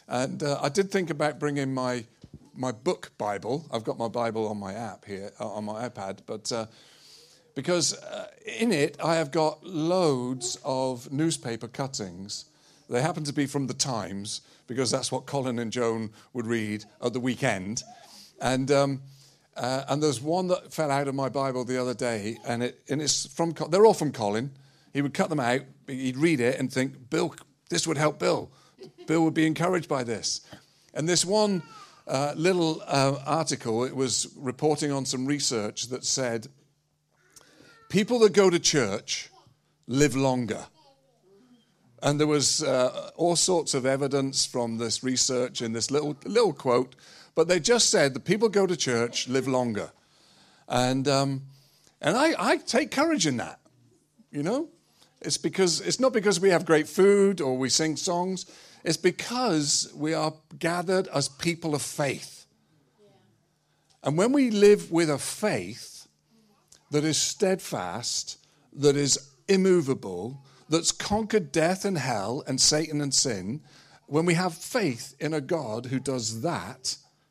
And I did think about bringing my book Bible. I've got my Bible on my app here, on my iPad, but because in it I have got loads of newspaper cuttings. They happen to be from the Times, because that's what Colin and Joan would read at the weekend. And there's one that fell out of my Bible the other day, and it's from. They're all from Colin. He would cut them out. He'd read it and think, Bill, this would help Bill. Bill would be encouraged by this. And this one little article, it was reporting on some research that said, people that go to church live longer. And there was all sorts of evidence from this research in this little quote, but they just said that people go to church live longer. And I take courage in that, you know. It's not because we have great food or we sing songs. It's because we are gathered as people of faith. And when we live with a faith that is steadfast, that is immovable, that's conquered death and hell and Satan and sin, when we have faith in a God who does that,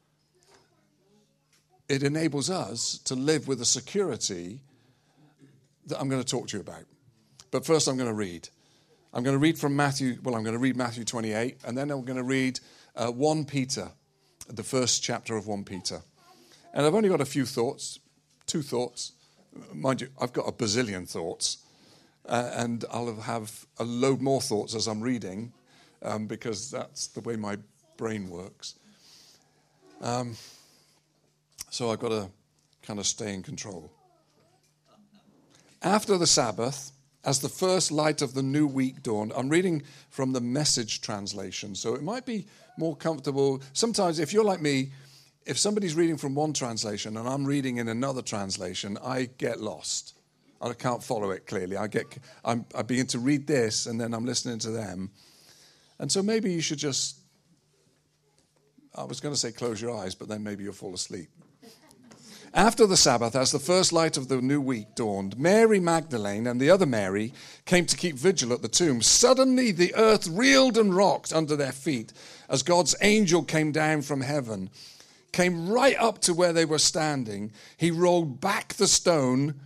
it enables us to live with a security that I'm going to talk to you about. But first I'm going to read. I'm going to read from Matthew. Well, I'm going to read Matthew 28, and then I'm going to read 1 Peter, the first chapter of 1 Peter. And I've only got a few thoughts, 2 thoughts. Mind you, I've got a bazillion thoughts, and I'll have a load more thoughts as I'm reading, because that's the way my brain works. So I've got to kind of stay in control. After the Sabbath, as the first light of the new week dawned, I'm reading from the Message translation, so it might be more comfortable. Sometimes, if you're like me, if somebody's reading from one translation and I'm reading in another translation, I get lost. I can't follow it clearly. I begin to read this, and then I'm listening to them. And so maybe you should just, I was going to say close your eyes, but then maybe you'll fall asleep. After the Sabbath, as the first light of the new week dawned, Mary Magdalene and the other Mary came to keep vigil at the tomb. Suddenly the earth reeled and rocked under their feet as God's angel came down from heaven, came right up to where they were standing. He rolled back the stone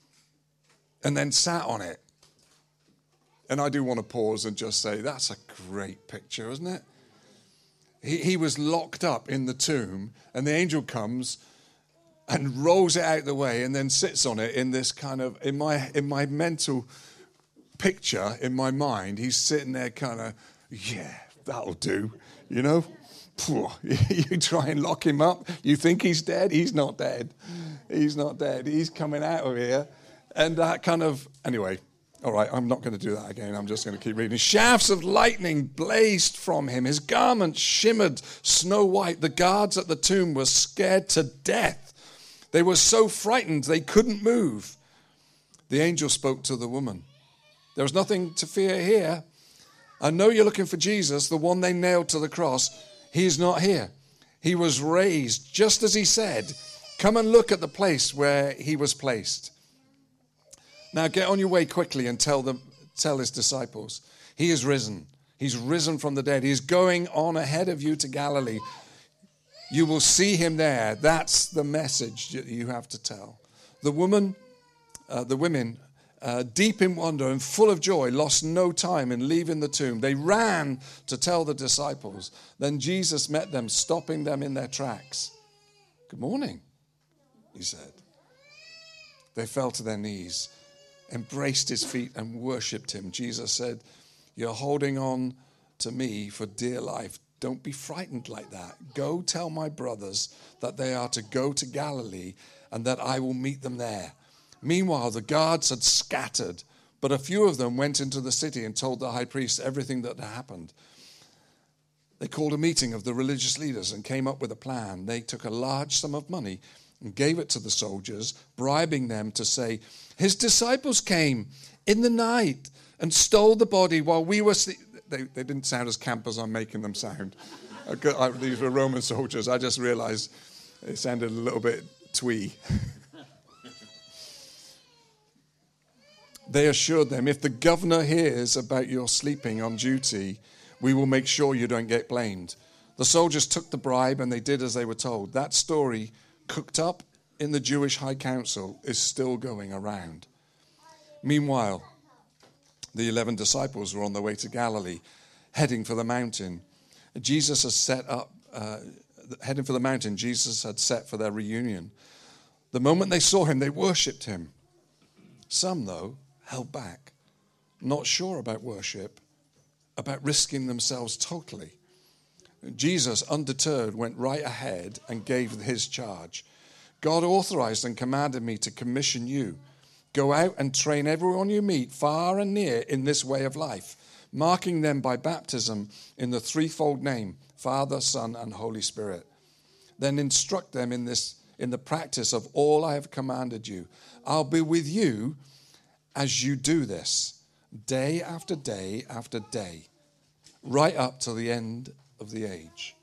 and then sat on it. And I do want to pause and just say, that's a great picture, isn't it? He was locked up in the tomb, and the angel comes and rolls it out the way and then sits on it in this kind of, in my mental picture, in my mind, he's sitting there kind of, yeah, that'll do, you know? You try and lock him up, you think he's dead, he's not dead. He's not dead, he's coming out of here. And that kind of, anyway, all right, I'm not going to do that again, I'm just going to keep reading. Shafts of lightning blazed from him, his garments shimmered snow white. The guards at the tomb were scared to death. They were so frightened they couldn't move. The angel spoke to the woman. There was nothing to fear here. I know you're looking for Jesus, the one they nailed to the cross. He's not here. He was raised, just as he said. Come and look at the place where he was placed. Now get on your way quickly and tell his disciples. He is risen. He's risen from the dead. He's going on ahead of you to Galilee. You will see him there. That's the message that you have to tell. The women, deep in wonder and full of joy, lost no time in leaving the tomb. They ran to tell the disciples. Then Jesus met them, stopping them in their tracks. Good morning, he said. They fell to their knees, embraced his feet, and worshipped him. Jesus said, you're holding on to me for dear life. Don't be frightened like that. Go tell my brothers that they are to go to Galilee and that I will meet them there. Meanwhile, the guards had scattered, but a few of them went into the city and told the high priest everything that had happened. They called a meeting of the religious leaders and came up with a plan. They took a large sum of money and gave it to the soldiers, bribing them to say, his disciples came in the night and stole the body while we were sleeping. They didn't sound as camp as I'm making them sound. These were Roman soldiers. I just realized it sounded a little bit twee. They assured them, if the governor hears about your sleeping on duty, We will make sure you don't get blamed. The soldiers took the bribe and they did as they were told. That story, cooked up in the Jewish High Council, is still going around. Meanwhile, the 11 disciples were on their way to Galilee, heading for the mountain. Jesus has set up, heading for the mountain Jesus had set for their reunion. The moment they saw him, they worshipped him. Some, though, held back, not sure about worship, about risking themselves totally. Jesus, undeterred, went right ahead and gave his charge. God authorized and commanded me to commission you. Go out and train everyone you meet, far and near, in this way of life, marking them by baptism in the threefold name, Father, Son, and Holy Spirit. Then instruct them in the practice of all I have commanded you. I'll be with you as you do this, day after day after day, right up to the end of the age.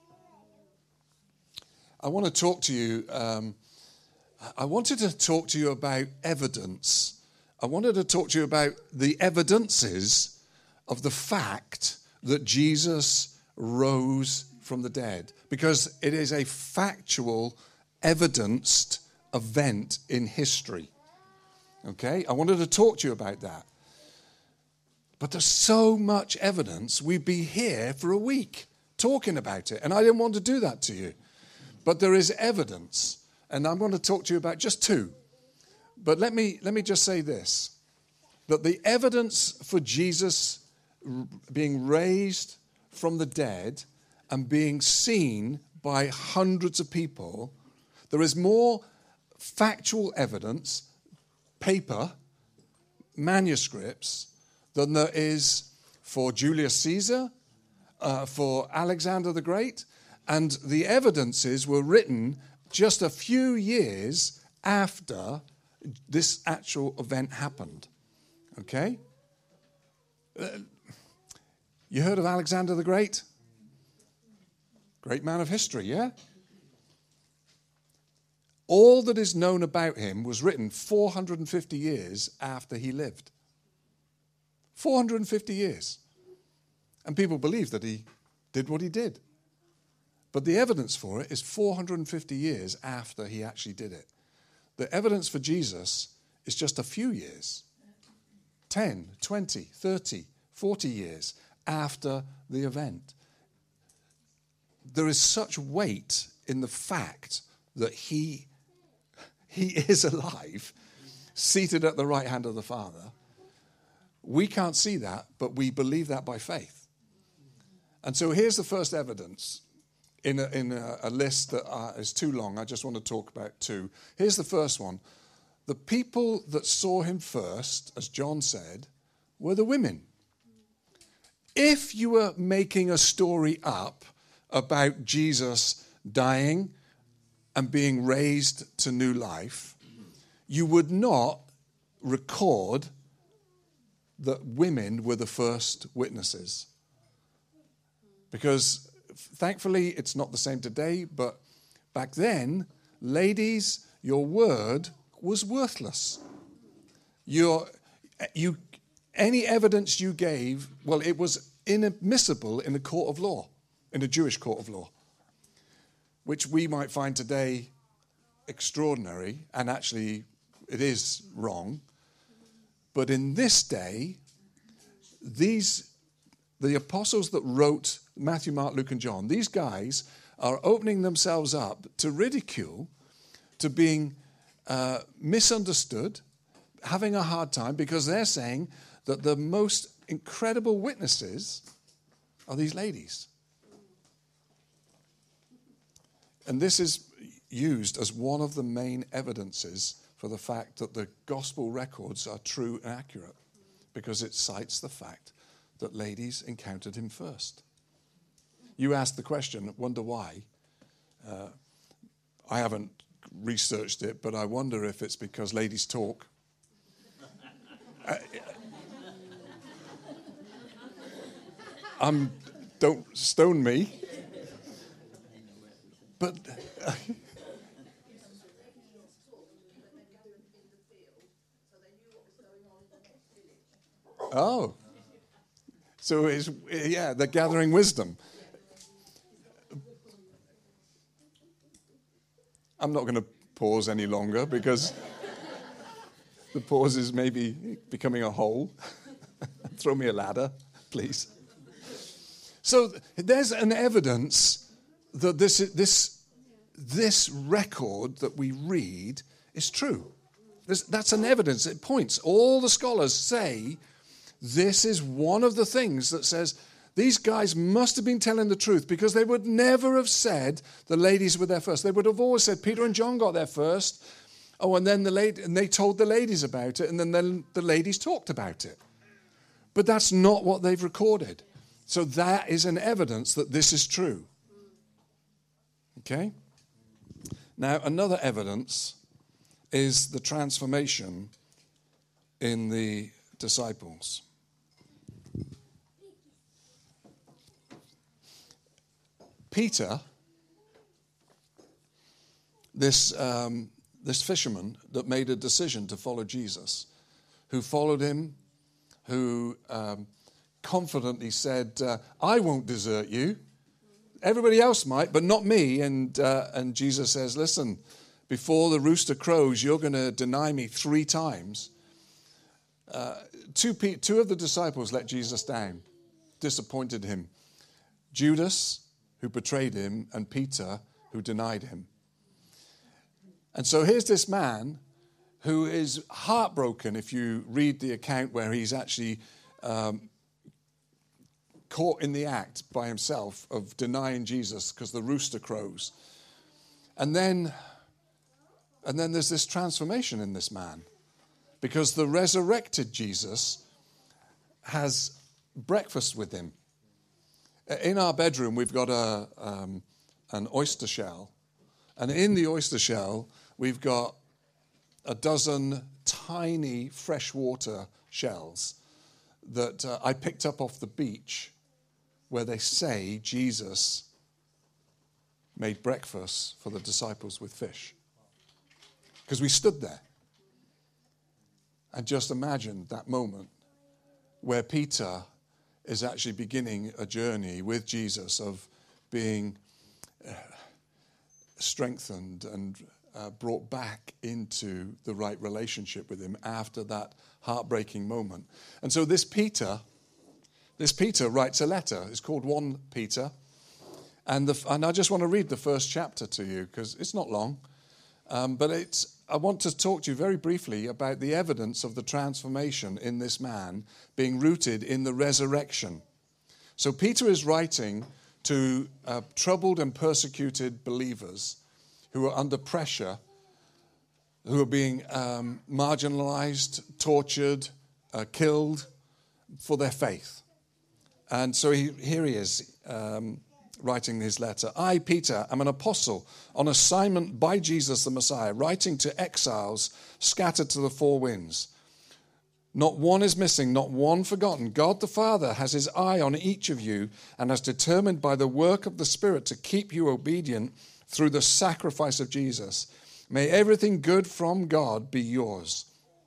I want to talk to you. I wanted to talk to you about evidence. I wanted to talk to you about the evidences of the fact that Jesus rose from the dead, because it is a factual, evidenced event in history. Okay? I wanted to talk to you about that. But there's so much evidence, we'd be here for a week talking about it. And I didn't want to do that to you. But there is evidence. And I'm going to talk to you about just two. But let me just say this. That the evidence for Jesus being raised from the dead and being seen by hundreds of people, there is more factual evidence, paper, manuscripts, than there is for Julius Caesar, for Alexander the Great, and the evidences were written just a few years after this actual event happened. Okay? You heard of Alexander the Great? Great man of history, yeah? All that is known about him was written 450 years after he lived. 450 years. And people believe that he did what he did. But the evidence for it is 450 years after he actually did it. The evidence for Jesus is just a few years. 10, 20, 30, 40 years after the event. There is such weight in the fact that he is alive, seated at the right hand of the Father. We can't see that, but we believe that by faith. And so here's the first evidence in a list that is too long. I just want to talk about two. Here's the first one. The people that saw him first, as John said, were the women. If you were making a story up about Jesus dying and being raised to new life, you would not record that women were the first witnesses. Because thankfully it's not the same today, but back then, ladies, your word was worthless. Any evidence you gave, well, it was inadmissible in a court of law, in a Jewish court of law, which we might find today extraordinary, and actually it is wrong. But in this day, the apostles that wrote Matthew, Mark, Luke, and John, these guys are opening themselves up to ridicule, to being misunderstood, having a hard time, because they're saying that the most incredible witnesses are these ladies. And this is used as one of the main evidences for the fact that the gospel records are true and accurate, because it cites the fact that ladies encountered him first. You asked the question, wonder why. I haven't researched it, but I wonder if it's because ladies talk. Don't stone me. But So they're gathering wisdom. I'm not going to pause any longer because the pause is maybe becoming a hole. Throw me a ladder, please. So there's an evidence that this record that we read is true. That's an evidence. It points. All the scholars say this is one of the things that says these guys must have been telling the truth, because they would never have said the ladies were there first. They would have always said Peter and John got there first. Oh, and then they told the ladies about it, and then the ladies talked about it. But that's not what they've recorded. So that is an evidence that this is true. Okay? Now, another evidence is the transformation in the disciples. Peter, this fisherman that made a decision to follow Jesus, who followed him, who confidently said, I won't desert you. Everybody else might, but not me. And Jesus says, listen, before the rooster crows, you're going to deny me 3 times. Two of the disciples let Jesus down, disappointed him. Judas, who betrayed him, and Peter, who denied him. And so here's this man who is heartbroken, if you read the account where he's actually caught in the act by himself of denying Jesus because the rooster crows. And then there's this transformation in this man, because the resurrected Jesus has breakfast with him. In our bedroom, we've got an oyster shell. And in the oyster shell, we've got a dozen tiny freshwater shells that I picked up off the beach, where they say Jesus made breakfast for the disciples with fish. Because we stood there and just imagined that moment where Peter is actually beginning a journey with Jesus of being strengthened and brought back into the right relationship with him after that heartbreaking moment. And so this Peter writes a letter. It's called 1 Peter. And I just want to read the first chapter to you, because it's not long. But I want to talk to you very briefly about the evidence of the transformation in this man being rooted in the resurrection. So Peter is writing to troubled and persecuted believers who are under pressure, who are being marginalized, tortured, killed for their faith. And so here he is writing his letter. I, Peter, am an apostle on assignment by Jesus the Messiah, writing to exiles scattered to the 4 winds. Not one is missing, not one forgotten. God the Father has his eye on each of you and has determined by the work of the Spirit to keep you obedient through the sacrifice of Jesus. May everything good from God be yours.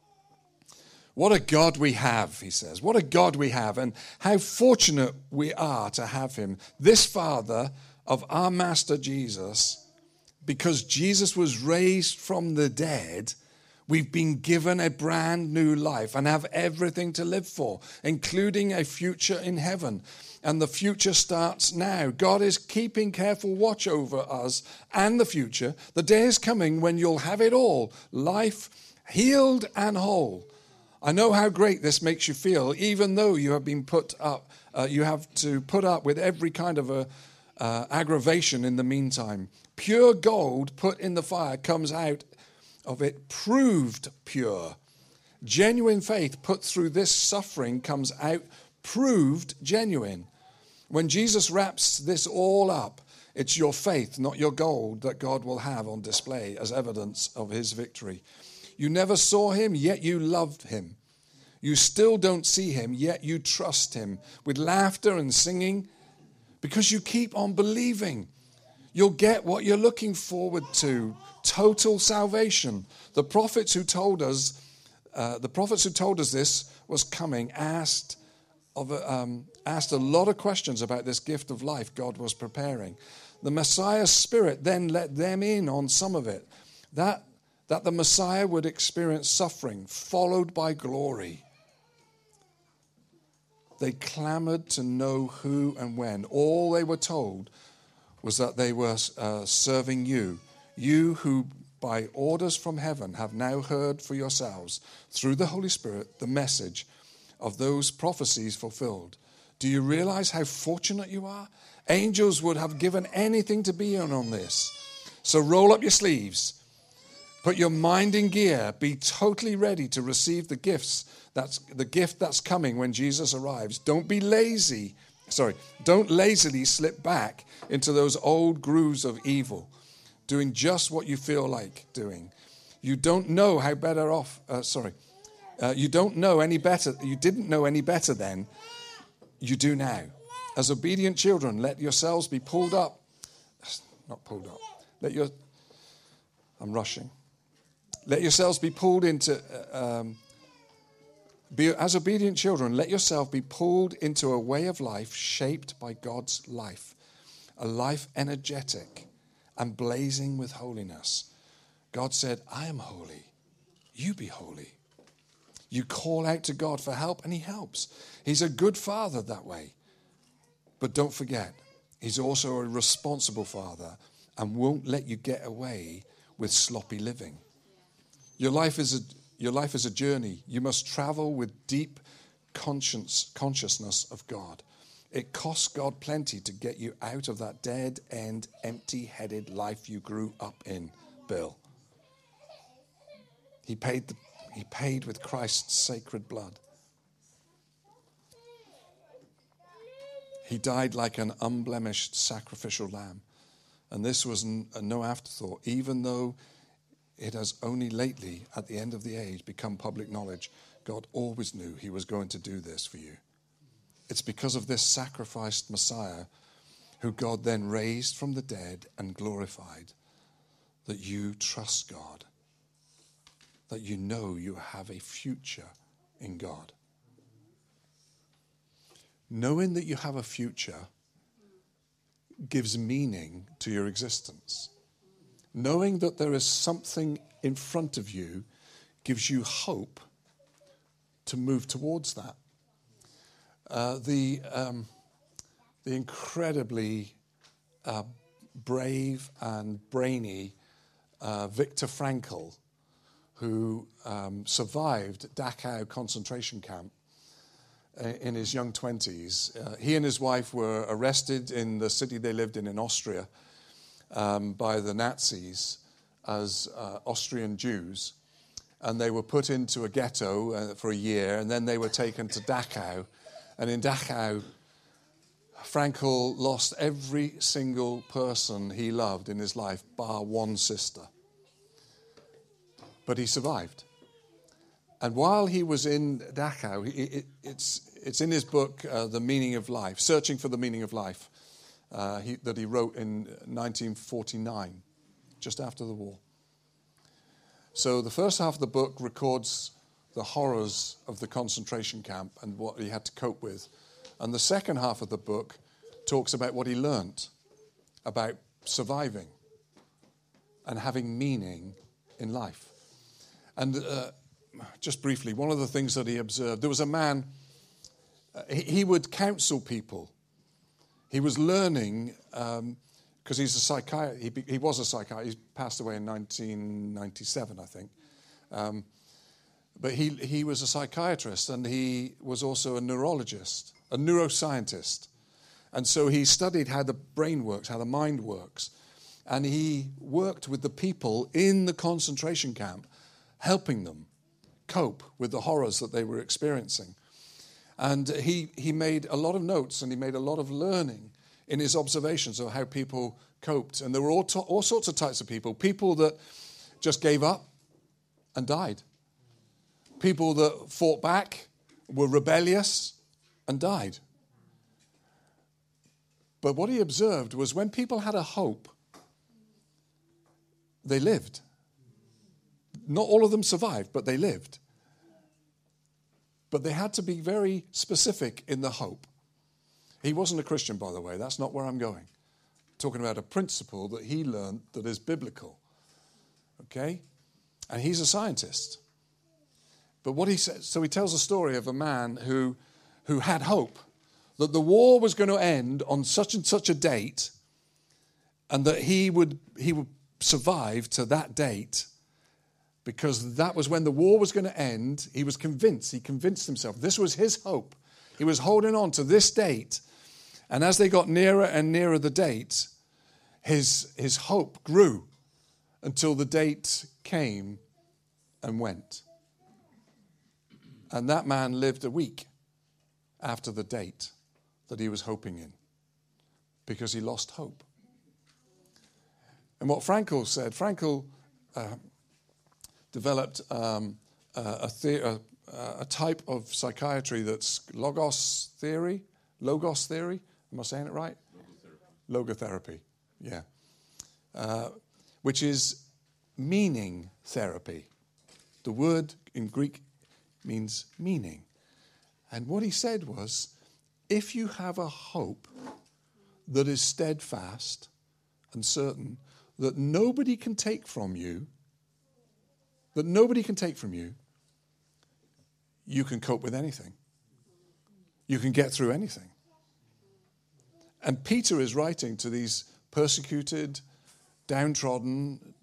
What a God we have, he says. What a God we have, and how fortunate we are to have him. This Father of our Master Jesus, because Jesus was raised from the dead, we've been given a brand new life and have everything to live for, including a future in heaven. And the future starts now. God is keeping careful watch over us and the future. The day is coming when you'll have it all, life healed and whole. I know how great this makes you feel, even though you have been put up. You have to put up with every kind of aggravation in the meantime. Pure gold put in the fire comes out of it proved pure. Genuine faith put through this suffering comes out proved genuine. When Jesus wraps this all up, it's your faith, not your gold, that God will have on display as evidence of his victory. You never saw him, yet you loved him. You still don't see him, yet you trust him with laughter and singing because you keep on believing. You'll get what you're looking forward to, total salvation. The prophets who told us this was coming asked asked a lot of questions about this gift of life God was preparing. The Messiah's Spirit then let them in on some of it, that the Messiah would experience suffering followed by glory. They clamored to know who and when. All they were told was that they were serving you who by orders from heaven have now heard for yourselves through the Holy Spirit the message of those prophecies fulfilled. Do you realize how fortunate you are? Angels would have given anything to be in on this. So roll up your sleeves, put your mind in gear, be totally ready to receive the gift that's coming when Jesus arrives. Don't be lazy. Don't lazily slip back into those old grooves of evil, doing just what you feel like doing. You don't know how better off. You don't know any better. You didn't know any better then. You do now. As obedient children, let yourselves be pulled up. Not pulled up. I'm rushing. Let yourselves be pulled into. As obedient children, let yourself be pulled into a way of life shaped by God's life, a life energetic and blazing with holiness. God said, I am holy. You be holy. You call out to God for help and he helps. He's a good father that way. But don't forget, he's also a responsible father and won't let you get away with sloppy living. Your life is a journey. You must travel with deep consciousness of God. It costs God plenty to get you out of that dead-end, empty-headed life you grew up in, Bill. He paid with Christ's sacred blood. He died like an unblemished sacrificial lamb. And this was no afterthought, even though it has only lately, at the end of the age, become public knowledge. God always knew he was going to do this for you. It's because of this sacrificed Messiah, who God then raised from the dead and glorified, that you trust God, that you know you have a future in God. Knowing that you have a future gives meaning to your existence. Knowing that there is something in front of you gives you hope to move towards that. The incredibly brave and brainy Viktor Frankl, who survived Dachau concentration camp in his young 20s. He and his wife were arrested in the city they lived in Austria by the Nazis as Austrian Jews. And they were put into a ghetto for a year, and then they were taken to Dachau. And in Dachau, Frankl lost every single person he loved in his life, bar one sister. But he survived. And while he was in Dachau, it's in his book, The Meaning of Life, Searching for the Meaning of Life, that he wrote in 1949, just after the war. So the first half of the book records the horrors of the concentration camp and what he had to cope with. And the second half of the book talks about what he learnt about surviving and having meaning in life. And just briefly, one of the things that he observed, there was a man, he would counsel people. He was learning, because he's a psychiatrist. He was a psychiatrist. He passed away in 1997, I think. But he was a psychiatrist, and he was also a neurologist, a neuroscientist. And so he studied how the brain works, how the mind works. And he worked with the people in the concentration camp, helping them cope with the horrors that they were experiencing. And he made a lot of notes, and he made a lot of learning in his observations of how people coped. And there were all sorts of types of people. People that just gave up and died. People that fought back, were rebellious, and died. But what he observed was when people had a hope, they lived. Not all of them survived, but they lived. But they had to be very specific in the hope. He wasn't a Christian, by the way. That's not where I'm going. Talking about a principle that he learned that is biblical. Okay? And he's a scientist. But what he says, so he tells a story of a man who had hope that the war was going to end on such and such a date, and that he would survive to that date, because that was when the war was going to end. He was convinced. He convinced himself. This was his hope. He was holding on to this date. And as they got nearer and nearer the date, his hope grew until the date came and went. And that man lived a week after the date that he was hoping in, because he lost hope. And what Frankl said, Frankl developed a type of psychiatry that's logos theory. Am I saying it right? Logotherapy, yeah. Which is meaning therapy. The word in Greek means meaning. And what he said was, if you have a hope that is steadfast and certain, that nobody can take from you, you can cope with anything. You can get through anything. And Peter is writing to these persecuted, downtrodden,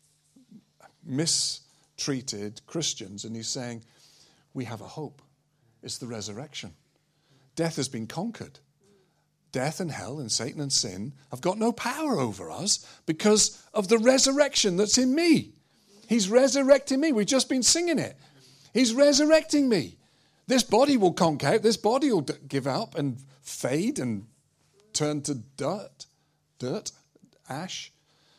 mistreated Christians, and he's saying, we have a hope. It's the resurrection. Death has been conquered. Death and hell and Satan and sin have got no power over us because of the resurrection that's in me. He's resurrecting me. We've just been singing it. He's resurrecting me. This body will conk out. This body will give up and fade and turn to dirt, ash.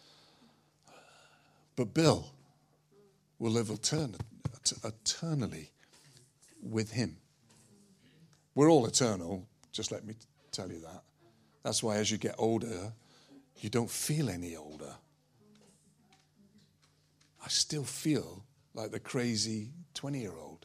But Bill will live eternally with him. We're all eternal, just let me tell you that. That's why as you get older, you don't feel any older. I still feel like the crazy 20-year-old.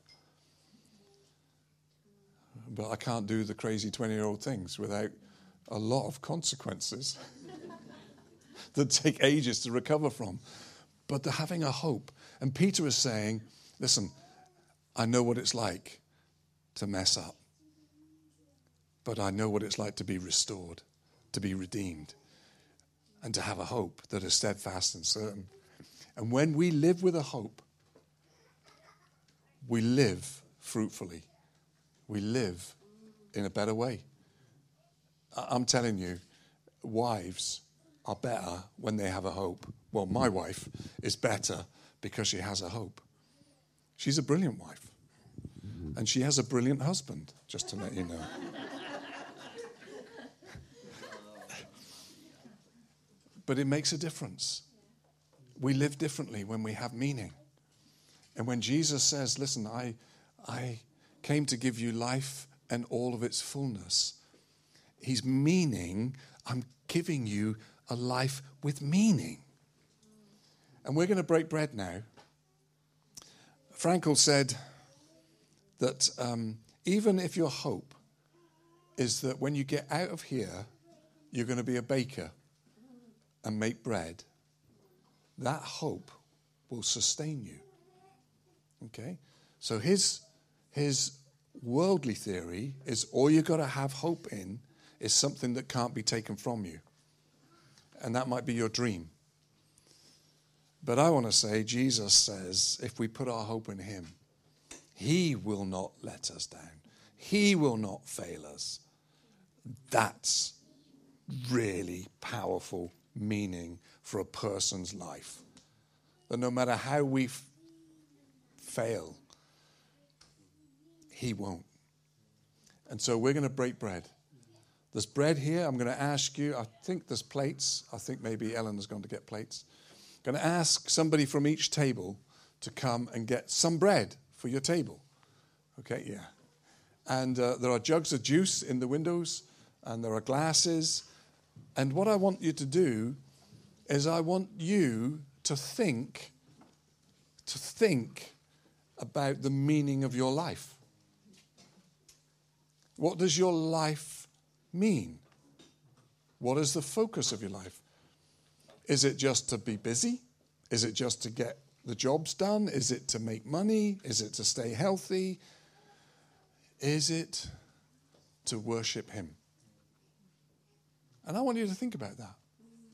But I can't do the crazy 20-year-old things without a lot of consequences that take ages to recover from. But they're having a hope. And Peter is saying, listen, I know what it's like to mess up. But I know what it's like to be restored, to be redeemed, and to have a hope that is steadfast and certain. And when we live with a hope, we live fruitfully. We live in a better way. I'm telling you, wives are better when they have a hope. Well, my wife is better because she has a hope. She's a brilliant wife. And she has a brilliant husband, just to let you know. But it makes a difference. We live differently when we have meaning. And when Jesus says, listen, I came to give you life and all of its fullness, he's meaning, I'm giving you a life with meaning. And we're going to break bread now. Frankl said that even if your hope is that when you get out of here, you're going to be a baker and make bread, that hope will sustain you. Okay? So his worldly theory is all you've got to have hope in is something that can't be taken from you. And that might be your dream. But I want to say, Jesus says, if we put our hope in him, he will not let us down. He will not fail us. That's really powerful meaning for a person's life. That no matter how we fail, he won't. And so we're going to break bread. There's bread here. I'm going to ask you, I think there's plates. I think maybe Ellen is going to get plates. I'm going to ask somebody from each table to come and get some bread for your table. Okay, yeah. And there are jugs of juice in the windows, and there are glasses. And what I want you to do is I want you to think about the meaning of your life. What does your life mean? What is the focus of your life? Is it just to be busy? Is it just to get the jobs done? Is it to make money? Is it to stay healthy? Is it to worship him? And I want you to think about that.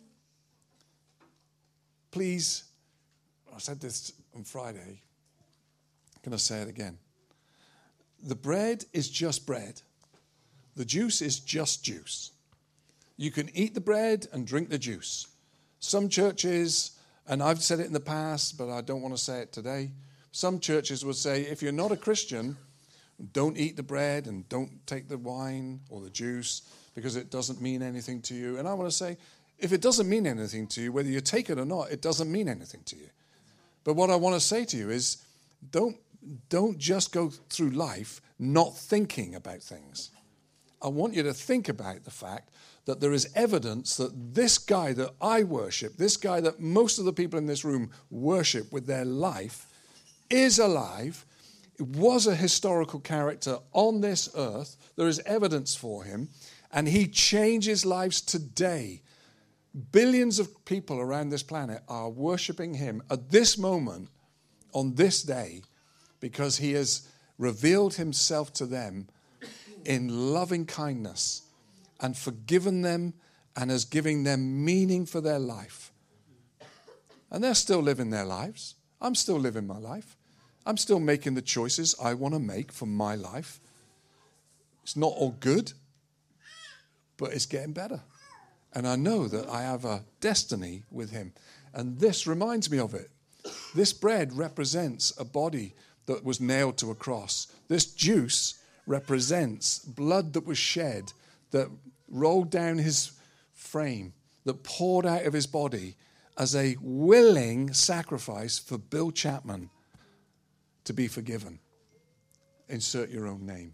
Please, I said this on Friday, I'm going to say it again. The bread is just bread. The juice is just juice. You can eat the bread and drink the juice. Some churches, and I've said it in the past, but I don't want to say it today, some churches would say, if you're not a Christian, don't eat the bread and don't take the wine or the juice because it doesn't mean anything to you. And I want to say, if it doesn't mean anything to you, whether you take it or not, it doesn't mean anything to you. But what I want to say to you is, don't just go through life not thinking about things. I want you to think about the fact that there is evidence that this guy that I worship, this guy that most of the people in this room worship with their life, is alive, was a historical character on this earth. There is evidence for him, and he changes lives today. Billions of people around this planet are worshiping him at this moment, on this day, because he has revealed himself to them in loving kindness and forgiven them and has given them meaning for their life. And they're still living their lives. I'm still living my life. I'm still making the choices I want to make for my life. It's not all good, but it's getting better. And I know that I have a destiny with him. And this reminds me of it. This bread represents a body that was nailed to a cross. This juice represents blood that was shed, that rolled down his frame, that poured out of his body as a willing sacrifice for Bill Chapman to be forgiven. Insert your own name.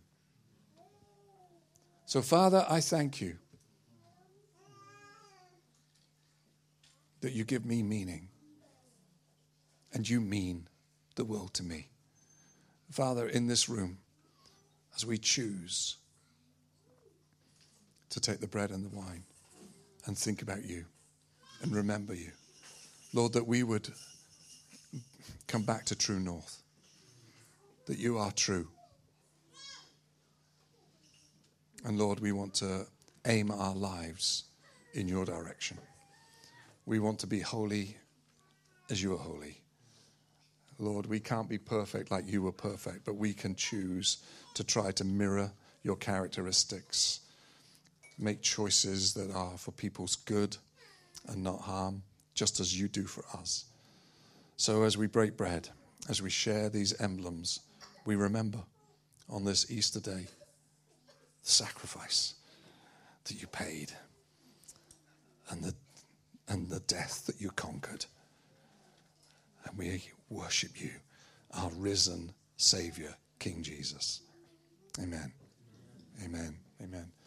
So, Father, I thank you that you give me meaning and you mean the world to me. Father, in this room, as we choose to take the bread and the wine and think about you and remember you, Lord, that we would come back to true north, that you are true. And Lord, we want to aim our lives in your direction. We want to be holy as you are holy. Lord, we can't be perfect like you were perfect, but we can choose to try to mirror your characteristics, make choices that are for people's good and not harm, just as you do for us. So as we break bread, as we share these emblems, we remember on this Easter day the sacrifice that you paid and the death that you conquered. And we worship you, our risen Savior, King Jesus. Amen. Amen. Amen.